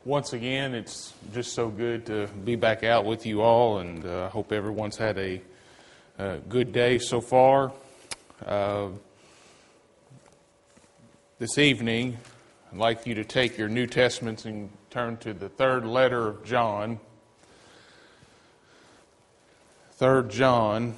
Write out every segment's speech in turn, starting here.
Once again, it's just so good to be back out with you all, and I hope everyone's had a good day so far. This evening, I'd like you to take your New Testaments and turn to the third letter of John. 3 John.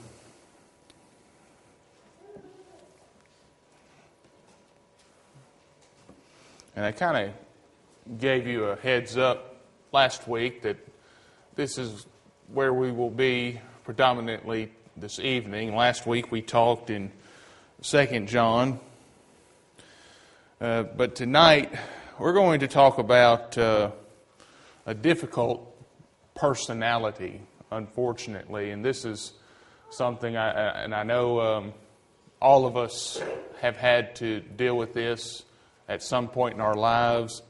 And I kind of gave you a heads up last week that this is where we will be predominantly this evening. Last week we talked in 2 John. But tonight we're going to talk about a difficult personality, unfortunately. And this is something I know all of us have had to deal with this at some point in our lives.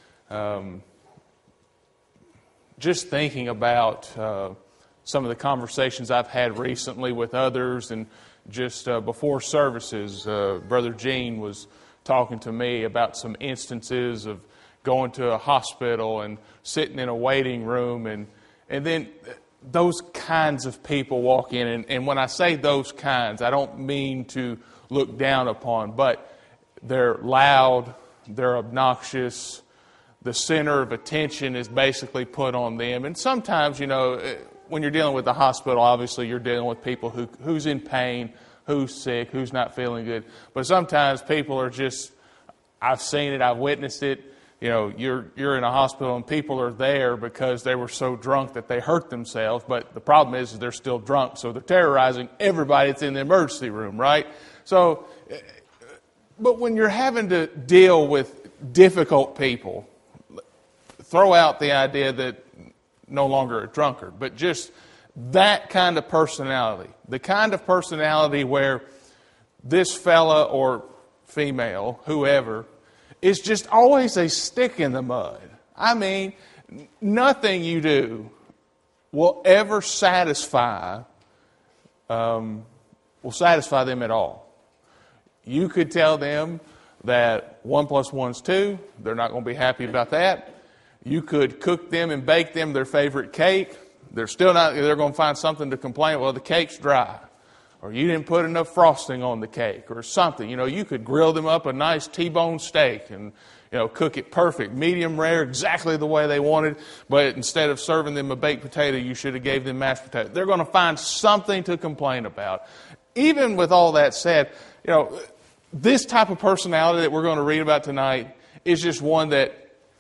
Just thinking about some of the conversations I've had recently with others, and just before services, Brother Gene was talking to me about some instances of going to a hospital and sitting in a waiting room, and then those kinds of people walk in. And when I say those kinds, I don't mean to look down upon, but they're loud, they're obnoxious, the center of attention is basically put on them. And sometimes, when you're dealing with the hospital, obviously you're dealing with people who's in pain, who's sick, who's not feeling good. But sometimes people are just, I've seen it, I've witnessed it. You're in a hospital and people are there because they were so drunk that they hurt themselves. But the problem is they're still drunk, so they're terrorizing everybody that's in the emergency room, right? So, but when you're having to deal with difficult people, throw out the idea that no longer a drunkard, but just that kind of personality, the kind of personality where this fella or female, whoever, is just always a stick in the mud. I mean, nothing you do will ever satisfy them at all. You could tell them that 1 + 1 is 2. They're not going to be happy about that. You could cook them and bake them their favorite cake. They're going to find something to complain. Well, the cake's dry. Or you didn't put enough frosting on the cake or something. You could grill them up a nice T-bone steak and, cook it perfect, medium rare, exactly the way they wanted. But instead of serving them a baked potato, you should have gave them mashed potato. They're going to find something to complain about. Even with all that said, this type of personality that we're going to read about tonight is just one that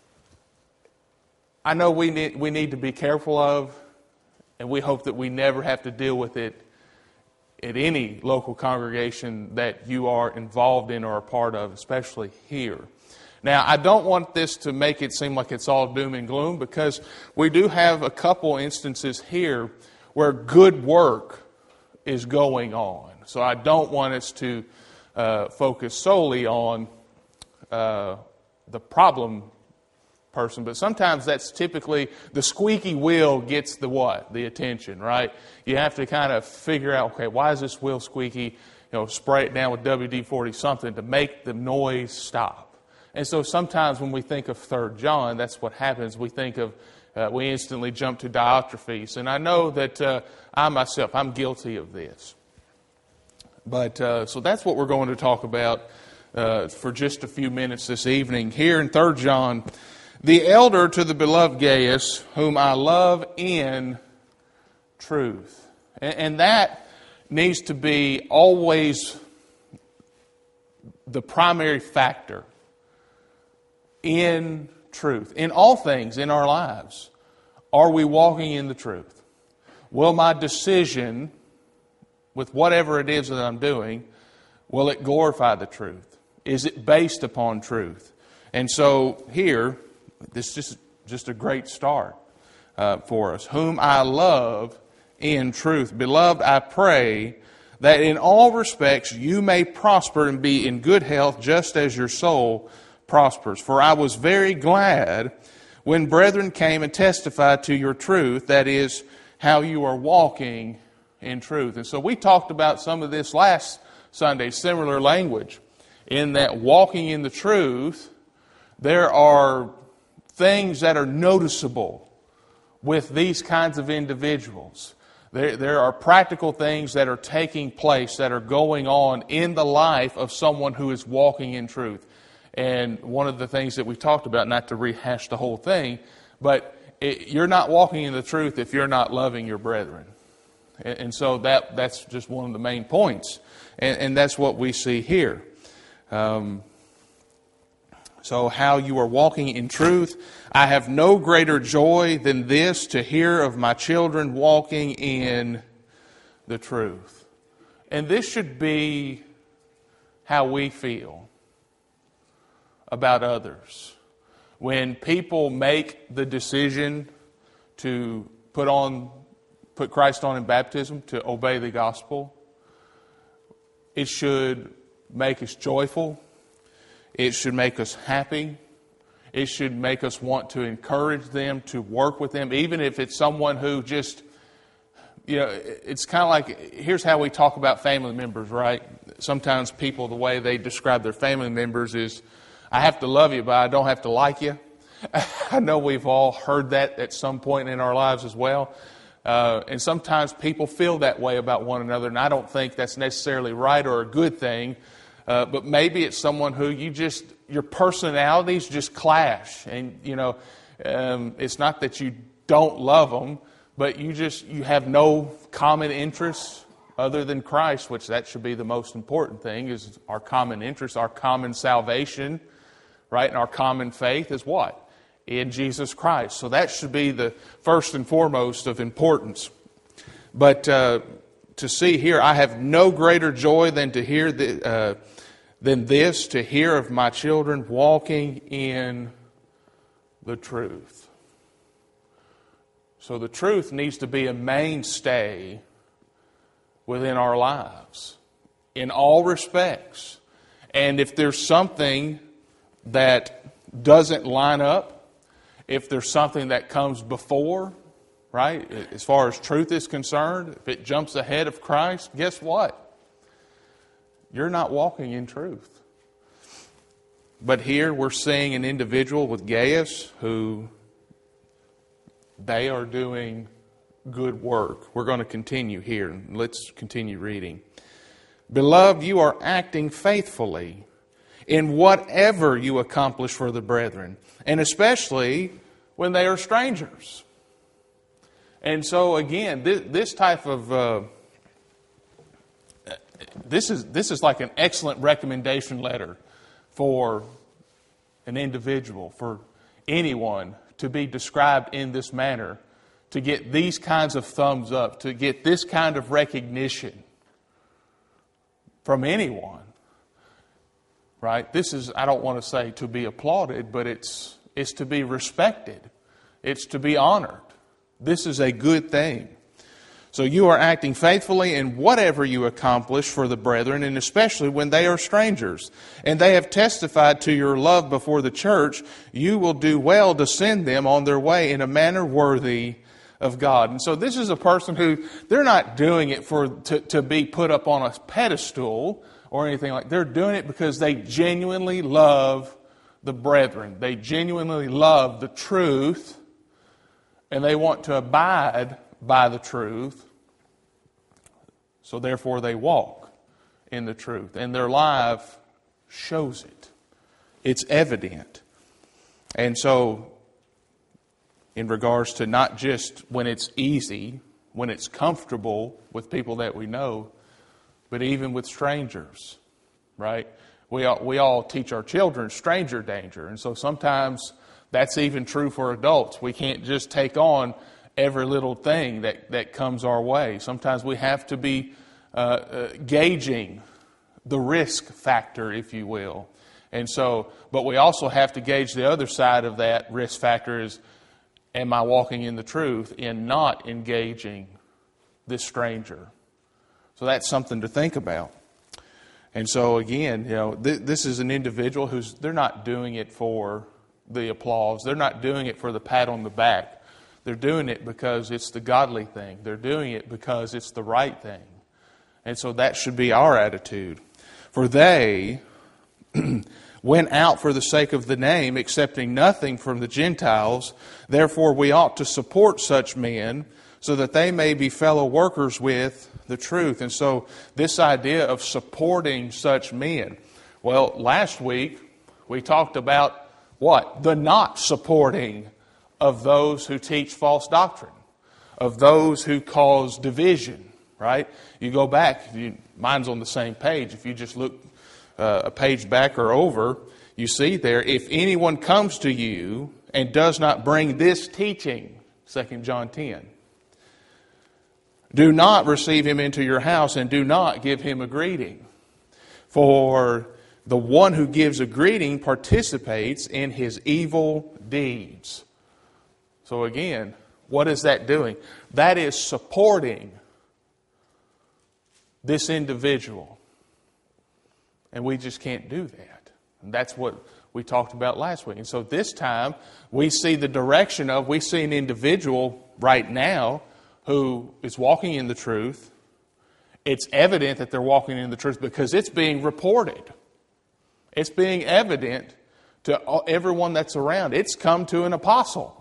I know we need to be careful of, and we hope that we never have to deal with it at any local congregation that you are involved in or a part of, especially here. Now, I don't want this to make it seem like it's all doom and gloom, because we do have a couple instances here where good work is going on. So I don't want us to focus solely on the problem person, but sometimes that's typically the squeaky wheel gets the what? The attention, right? You have to kind of figure out, okay, why is this wheel squeaky? Spray it down with WD-40 something to make the noise stop. And so sometimes when we think of 3 John, that's what happens. We think of, we instantly jump to Diotrephes. And I know that I'm guilty of this. But so that's what we're going to talk about for just a few minutes this evening. Here in 3 John, the elder to the beloved Gaius, whom I love in truth. And that needs to be always the primary factor in truth. In all things in our lives, are we walking in the truth? Will my decision, with whatever it is that I'm doing, will it glorify the truth? Is it based upon truth? And so here, this is just a great start for us. Whom I love in truth. Beloved, I pray that in all respects you may prosper and be in good health, just as your soul prospers. For I was very glad when brethren came and testified to your truth, that is, how you are walking in truth. And so we talked about some of this last Sunday, similar language, in that walking in the truth, there are things that are noticeable with these kinds of individuals. There are practical things that are taking place, that are going on in the life of someone who is walking in truth. And one of the things that we talked about, not to rehash the whole thing, but you're not walking in the truth if you're not loving your brethren. And so that's just one of the main points. And that's what we see here. So how you are walking in truth. I have no greater joy than this, to hear of my children walking in the truth. And this should be how we feel about others. When people make the decision to put Christ on in baptism, to obey the gospel, it should make us joyful. It should make us happy. It should make us want to encourage them, to work with them, even if it's someone who just, it's kind of like, here's how we talk about family members, right? Sometimes people, the way they describe their family members is, I have to love you, but I don't have to like you. I know we've all heard that at some point in our lives as well. And sometimes people feel that way about one another, and I don't think that's necessarily right or a good thing. But maybe it's someone who your personalities just clash. And, it's not that you don't love them, but you have no common interests other than Christ, which that should be the most important thing, is our common interests, our common salvation, right? And our common faith is what? In Jesus Christ. So that should be the first and foremost of importance. But to see here, I have no greater joy than to hear than this, to hear of my children walking in the truth. So the truth needs to be a mainstay within our lives in all respects. And if there's something that doesn't line up, if there's something that comes before, right, as far as truth is concerned, if it jumps ahead of Christ, guess what? You're not walking in truth. But here we're seeing an individual with Gaius who they are doing good work. We're going to continue here. Let's continue reading. Beloved, you are acting faithfully in whatever you accomplish for the brethren, and especially when they are strangers. And so again, this type of this is like an excellent recommendation letter for an individual, for anyone to be described in this manner, to get these kinds of thumbs up, to get this kind of recognition from anyone. Right? This is, I don't want to say to be applauded, but it's to be respected. It's to be honored. This is a good thing. So you are acting faithfully in whatever you accomplish for the brethren, and especially when they are strangers. And they have testified to your love before the church. You will do well to send them on their way in a manner worthy of God. And so this is a person who, they're not doing it to be put up on a pedestal or anything like that. They're doing it because they genuinely love the brethren. They genuinely love the truth, and they want to abide by the truth. So therefore they walk in the truth. And their life shows it. It's evident. And so, in regards to not just when it's easy, when it's comfortable with people that we know, but even with strangers, right? We all teach our children stranger danger. And so sometimes that's even true for adults. We can't just take on every little thing that comes our way. Sometimes we have to be gauging the risk factor, if you will. And so, but we also have to gauge the other side of that risk factor is, am I walking in the truth in not engaging this stranger? So that's something to think about. And so again, this is an individual they're not doing it for the applause. They're not doing it for the pat on the back. They're doing it because it's the godly thing. They're doing it because it's the right thing. And so that should be our attitude. For they went out for the sake of the name, accepting nothing from the Gentiles. Therefore we ought to support such men, so that they may be fellow workers with the truth. And so this idea of supporting such men. Well, last week we talked about what? The not supporting of those who teach false doctrine, of those who cause division, right? You go back, mine's on the same page. If you just look a page back or over, you see there, if anyone comes to you and does not bring this teaching, 2 John 10, do not receive him into your house and do not give him a greeting. For the one who gives a greeting participates in his evil deeds. So again, what is that doing? That is supporting this individual. And we just can't do that. And that's what we talked about last week. And so this time, we see the direction of, we see an individual right now who is walking in the truth. It's evident that they're walking in the truth because it's being reported. It's being evident to everyone that's around. It's come to an apostle.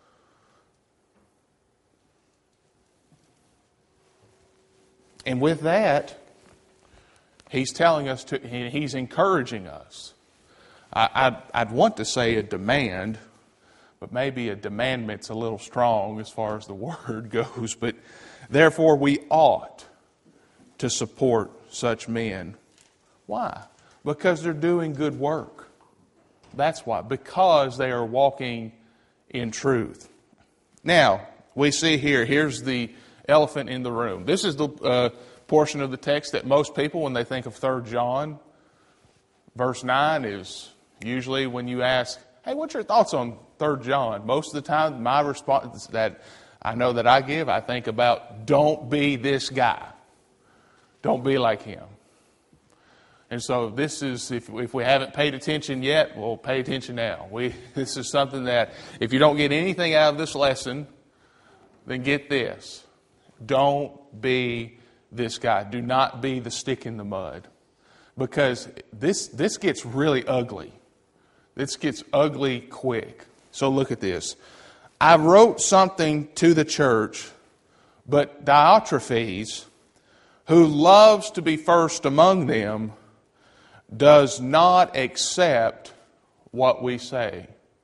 And with that, he's telling us to, he's encouraging us. I'd want to say a demand, but maybe a demandment's a little strong as far as the word goes. But therefore we ought to support such men. Why? Because they're doing good work. That's why. Because they are walking in truth. Now, we see here's the elephant in the room. This is the portion of the text that most people, when they think of 3 John, verse 9 is usually when you ask, hey, what's your thoughts on 3 John? Most of the time, my response that I know that I give, I think about, don't be this guy. Don't be like him. And so this is, if we haven't paid attention yet, we'll pay attention now. This is something that, if you don't get anything out of this lesson, then get this. Don't be this guy. Do not be the stick in the mud. Because this gets really ugly. This gets ugly quick. So look at this. I wrote something to the church, but Diotrephes, who loves to be first among them, does not accept what we say.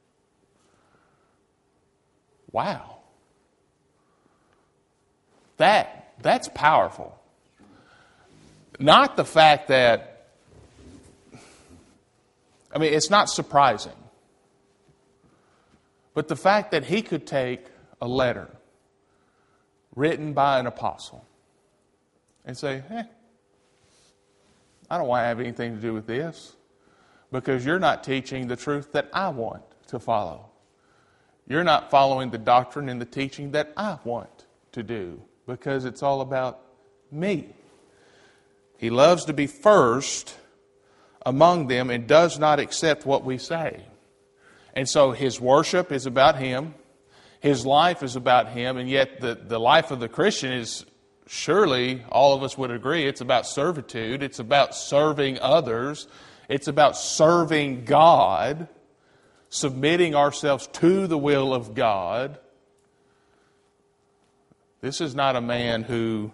Wow. That's powerful. Not the fact that, it's not surprising. But the fact that he could take a letter written by an apostle and say, I don't want to have anything to do with this because you're not teaching the truth that I want to follow. You're not following the doctrine and the teaching that I want to do because it's all about me. He loves to be first among them and does not accept what we say. And so his worship is about him. His life is about him. And yet the life of the Christian is, surely all of us would agree, it's about servitude. It's about serving others. It's about serving God, submitting ourselves to the will of God. This is not a man who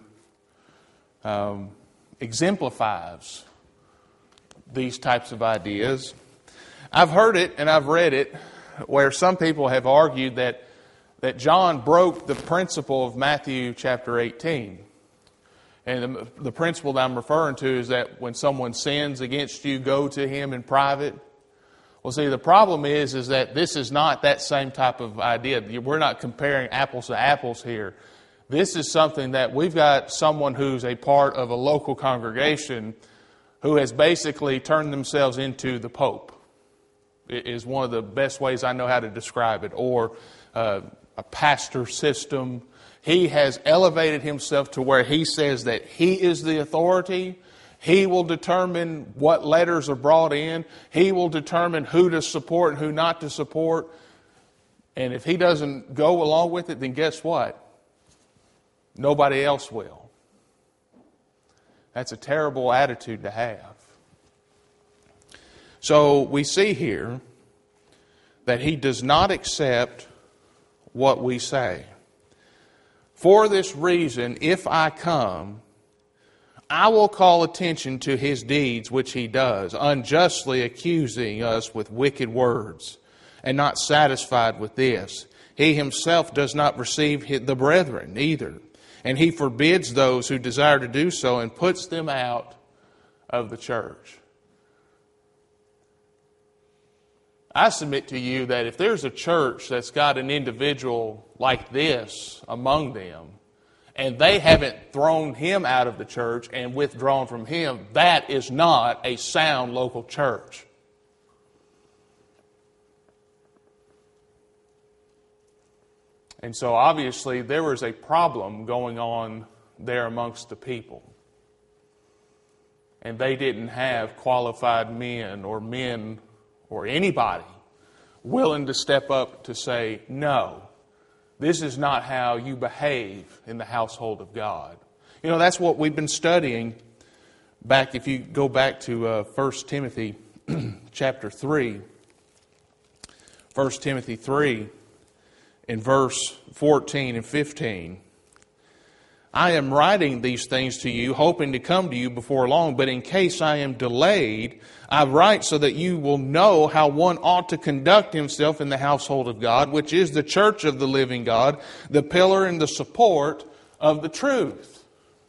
exemplifies these types of ideas. I've heard it and I've read it where some people have argued that John broke the principle of Matthew chapter 18. And the principle that I'm referring to is that when someone sins against you, go to him in private. Well, see, the problem is that this is not that same type of idea. We're not comparing apples to apples here. This is something that we've got someone who's a part of a local congregation who has basically turned themselves into the Pope. It is one of the best ways I know how to describe it. Or a pastor system. He has elevated himself to where he says that he is the authority. He will determine what letters are brought in. He will determine who to support and who not to support. And if he doesn't go along with it, then guess what? Nobody else will. That's a terrible attitude to have. So we see here that he does not accept what we say. For this reason, if I come, I will call attention to his deeds which he does, unjustly accusing us with wicked words, and not satisfied with this. He himself does not receive the brethren either, and he forbids those who desire to do so and puts them out of the church. I submit to you that if there's a church that's got an individual like this among them, and they haven't thrown him out of the church and withdrawn from him, that is not a sound local church. And so obviously there was a problem going on there amongst the people. And they didn't have qualified men or anybody willing to step up to say, no, this is not how you behave in the household of God. You know, that's what we've been studying back, if you go back to 1 Timothy chapter 3. 1 Timothy 3 in verse 14 and 15. I am writing these things to you, hoping to come to you before long, but in case I am delayed, I write so that you will know how one ought to conduct himself in the household of God, which is the church of the living God, the pillar and the support of the truth.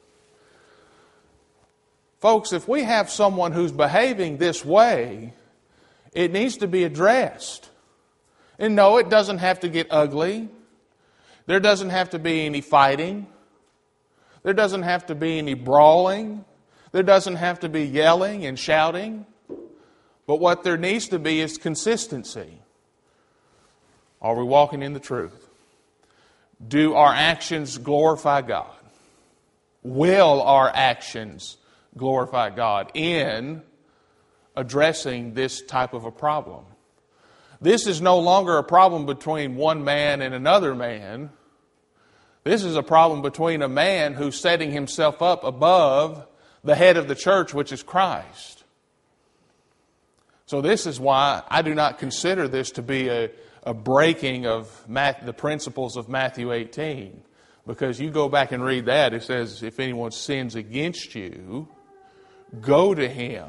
Folks, if we have someone who's behaving this way, it needs to be addressed. And no, it doesn't have to get ugly. There doesn't have to be any fighting. There doesn't have to be any brawling. There doesn't have to be yelling and shouting. But what there needs to be is consistency. Are we walking in the truth? Do our actions glorify God? Will our actions glorify God in addressing this type of a problem? This is no longer a problem between one man and another man. This is a problem between a man who's setting himself up above the head of the church, which is Christ. So this is why I do not consider this to be a breaking of the principles of Matthew 18. Because you go back and read that, it says, if anyone sins against you, go to him.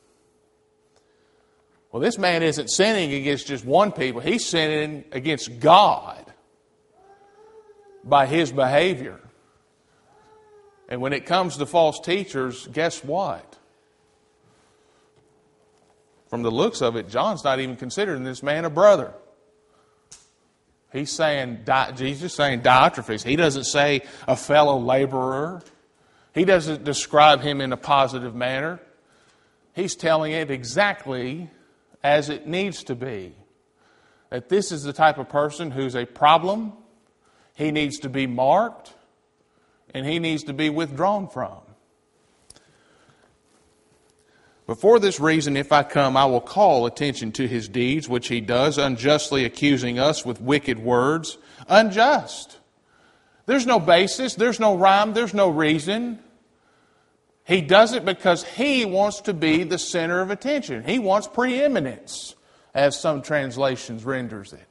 Well, this man isn't sinning against just one people. He's sinning against God by his behavior. And when it comes to false teachers, guess what? From the looks of it, John's not even considering this man a brother. He's saying, Jesus is saying Diotrephes. He doesn't say a fellow laborer. He doesn't describe him in a positive manner. He's telling it exactly as it needs to be. That this is the type of person who's a problem. He needs to be marked, and he needs to be withdrawn from. But for this reason, if I come, I will call attention to his deeds, which he does, unjustly accusing us with wicked words. Unjust. There's no basis, there's no rhyme, there's no reason. He does it because he wants to be the center of attention. He wants preeminence, as some translations renders it.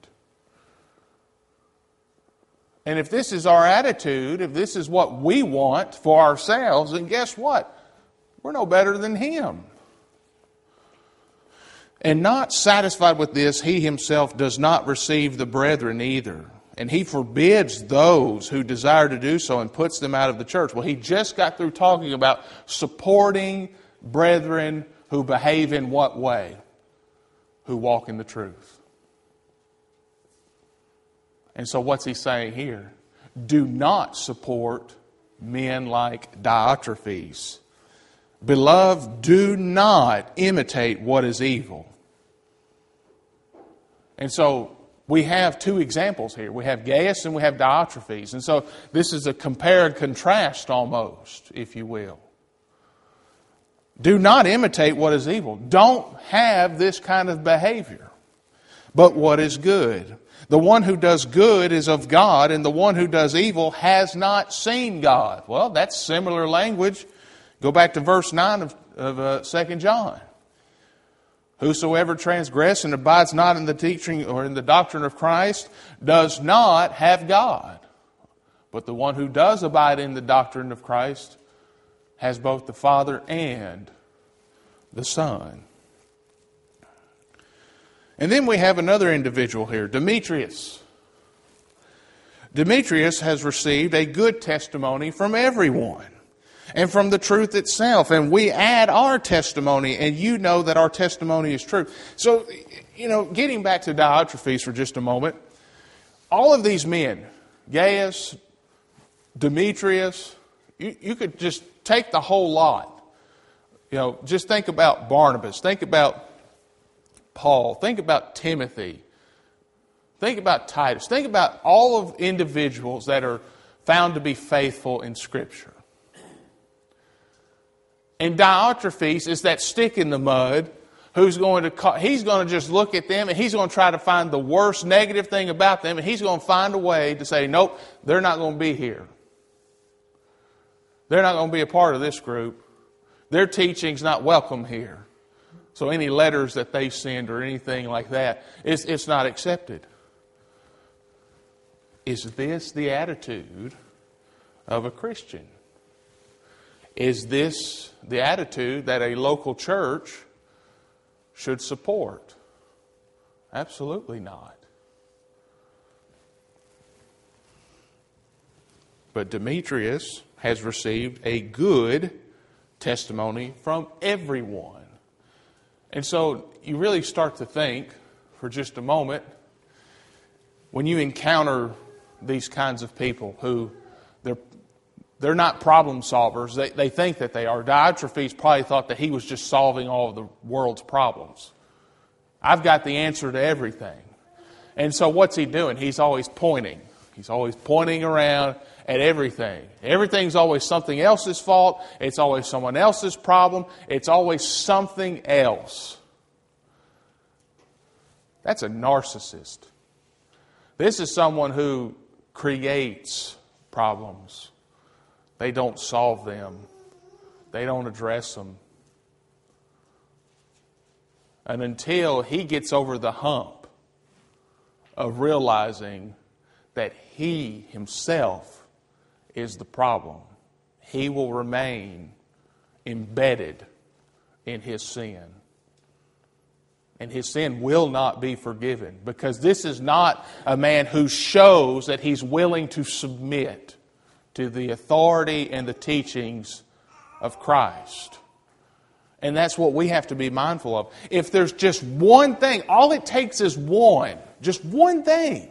And if this is our attitude, if this is what we want for ourselves, then guess what? We're no better than him. And not satisfied with this, he himself does not receive the brethren either. And he forbids those who desire to do so and puts them out of the church. Well, he just got through talking about supporting brethren who behave in what way? Who walk in the truth. And so what's he saying here? Do not support men like Diotrephes. Beloved, do not imitate what is evil. And so we have two examples here. We have Gaius and we have Diotrephes. And so this is a compare and contrast almost, if you will. Do not imitate what is evil. Don't have this kind of behavior. But what is good? The one who does good is of God, and the one who does evil has not seen God. Well, that's similar language. Go back to verse 9 of 2 John. Whosoever transgresses and abides not in the teaching or in the doctrine of Christ does not have God. But the one who does abide in the doctrine of Christ has both the Father and the Son. And then we have another individual here, Demetrius. Demetrius has received a good testimony from everyone and from the truth itself. And we add our testimony, and you know that our testimony is true. So, getting back to Diotrephes for just a moment, all of these men, Gaius, Demetrius, you could just take the whole lot. Just think about Barnabas, think about Paul, think about Timothy, think about Titus, think about all of individuals that are found to be faithful in Scripture. And Diotrephes is that stick in the mud he's going to just look at them and he's going to try to find the worst negative thing about them, and he's going to find a way to say, nope, they're not going to be here. They're not going to be a part of this group. Their teaching's not welcome here. So any letters that they send or anything like that, it's not accepted. Is this the attitude of a Christian? Is this the attitude that a local church should support? Absolutely not. But Demetrius has received a good testimony from everyone. And so you really start to think for just a moment, when you encounter these kinds of people who they're not problem solvers. They think that they are. Diotrephes probably thought that he was just solving all of the world's problems. I've got the answer to everything. And so what's he doing? He's always pointing. He's always pointing around at everything. Everything's always something else's fault. It's always someone else's problem. It's always something else. That's a narcissist. This is someone who creates problems. They don't solve them. They don't address them. And until he gets over the hump of realizing that he himself is the problem, he will remain embedded in his sin. And his sin will not be forgiven, because this is not a man who shows that he's willing to submit to the authority and the teachings of Christ. And that's what we have to be mindful of. If there's just one thing, all it takes is just one thing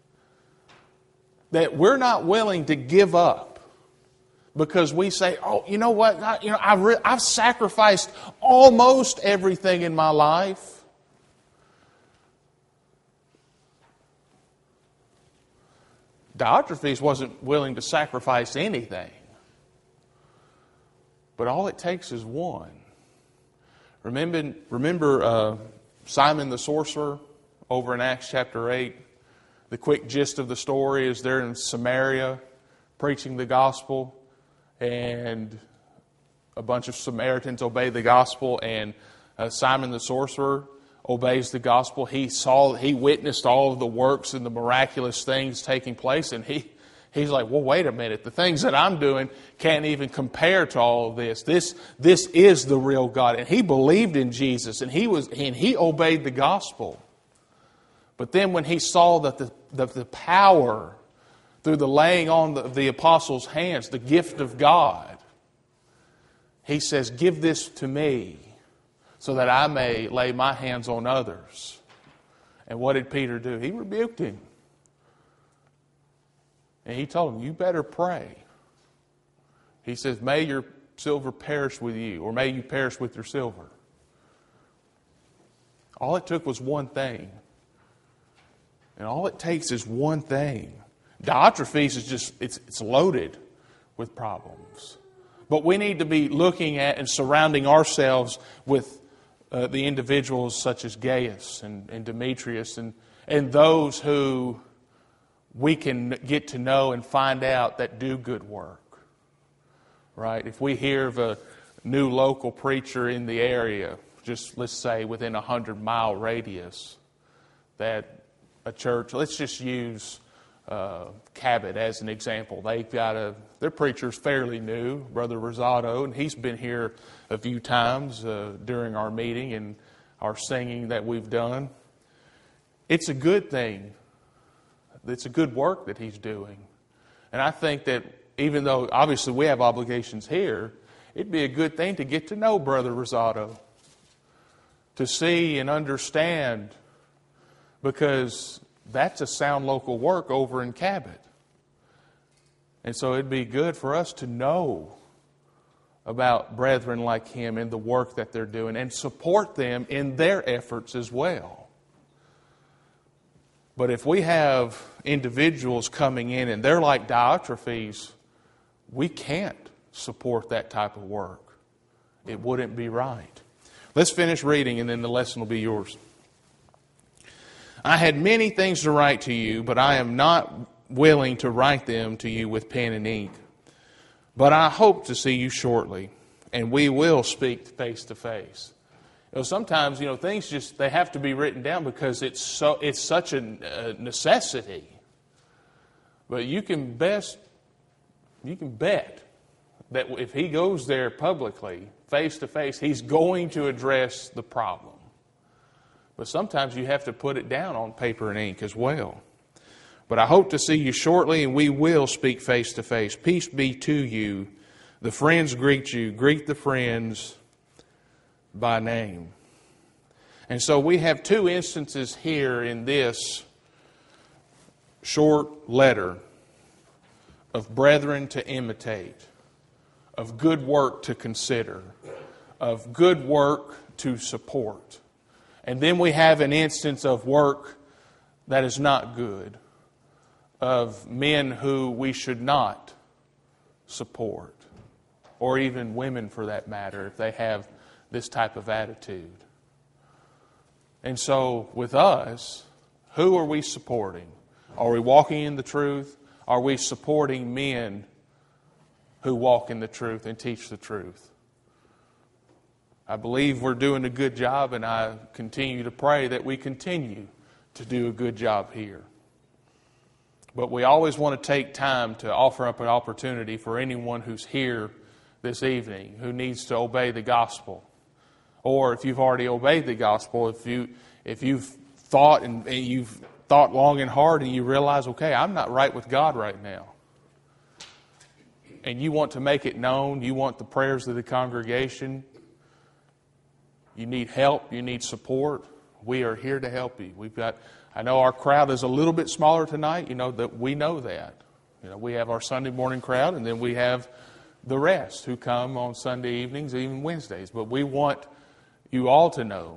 that we're not willing to give up, because we say, oh, you know what, I've sacrificed almost everything in my life. Diotrephes wasn't willing to sacrifice anything. But all it takes is one. Remember Simon the sorcerer over in Acts chapter 8? The quick gist of the story is they're in Samaria preaching the gospel, and a bunch of Samaritans obey the gospel, and Simon the sorcerer obeys the gospel. He witnessed all of the works and the miraculous things taking place, and he's like, well, wait a minute. The things that I'm doing can't even compare to all of this. This is the real God. And he believed in Jesus, and he obeyed the gospel. But then when he saw that the power through the laying on the apostles' hands, the gift of God, he says, give this to me, so that I may lay my hands on others. And what did Peter do? He rebuked him. And he told him, you better pray. He says, may your silver perish with you, or may you perish with your silver. All it took was one thing. And all it takes is one thing. Diotrephes is just, it's loaded with problems. But we need to be looking at and surrounding ourselves with the individuals such as Gaius and Demetrius and those who we can get to know and find out that do good work. Right? If we hear of a new local preacher in the area just let's say within a 100-mile radius, that a church, let's just use Cabot as an example. They've got their preacher's fairly new, Brother Rosado, and he's been here a few times during our meeting and our singing that we've done. It's a good thing. It's a good work that he's doing. And I think that even though obviously we have obligations here, it'd be a good thing to get to know Brother Rosado, to see and understand, because that's a sound local work over in Cabot. And so it'd be good for us to know about brethren like him and the work that they're doing and support them in their efforts as well. But if we have individuals coming in and they're like Diotrephes, we can't support that type of work. It wouldn't be right. Let's finish reading and then the lesson will be yours. I had many things to write to you, but I am not willing to write them to you with pen and ink. But I hope to see you shortly, and we will speak face to face. Sometimes, things just, they have to be written down because it's such a necessity. But you can bet that if he goes there publicly, face to face, he's going to address the problem. But sometimes you have to put it down on paper and ink as well. But I hope to see you shortly, and we will speak face to face. Peace be to you. The friends greet you. Greet the friends by name. And so we have two instances here in this short letter of brethren to imitate, of good work to consider, of good work to support. And then we have an instance of work that is not good, of men who we should not support, or even women for that matter, if they have this type of attitude. And so with us, who are we supporting? Are we walking in the truth? Are we supporting men who walk in the truth and teach the truth? I believe we're doing a good job, and I continue to pray that we continue to do a good job here. But we always want to take time to offer up an opportunity for anyone who's here this evening who needs to obey the gospel. Or if you've already obeyed the gospel, if you've thought and you've thought long and hard and you realize, okay, I'm not right with God right now. And you want to make it known, you want the prayers of the congregation, you need help, you need support, we are here to help you. I know our crowd is a little bit smaller tonight, that we know that. We have our Sunday morning crowd, and then we have the rest who come on Sunday evenings, even Wednesdays. But we want you all to know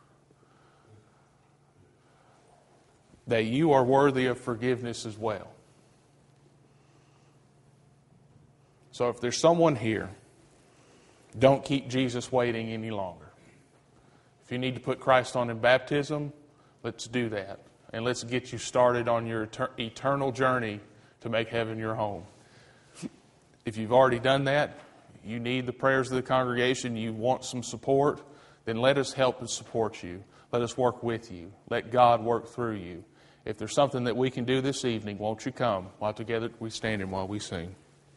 that you are worthy of forgiveness as well. So if there's someone here, don't keep Jesus waiting any longer. If you need to put Christ on in baptism, let's do that. And let's get you started on your eternal journey to make heaven your home. If you've already done that, you need the prayers of the congregation, you want some support, then let us help and support you. Let us work with you. Let God work through you. If there's something that we can do this evening, won't you come while together we stand and while we sing.